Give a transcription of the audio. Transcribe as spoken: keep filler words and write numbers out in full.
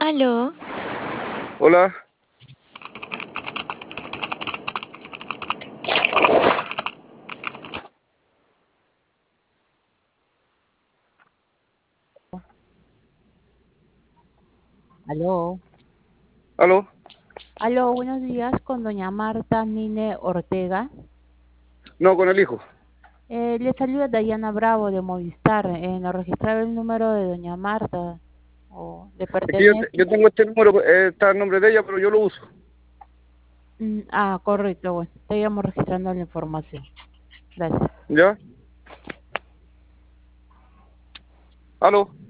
Aló, Hola, Aló, aló. aló, buenos días con doña Marta Mine Ortega. No, con el hijo. Eh, le saluda Dayana Bravo de Movistar. Eh, nos registraba el número de doña Marta. ¿O le Es que yo, pertenece? te- yo tengo este número, eh, está el nombre de ella, pero yo lo uso. Mm, ah, correcto, bueno, estábamos registrando la información. Gracias. ¿Ya? Aló.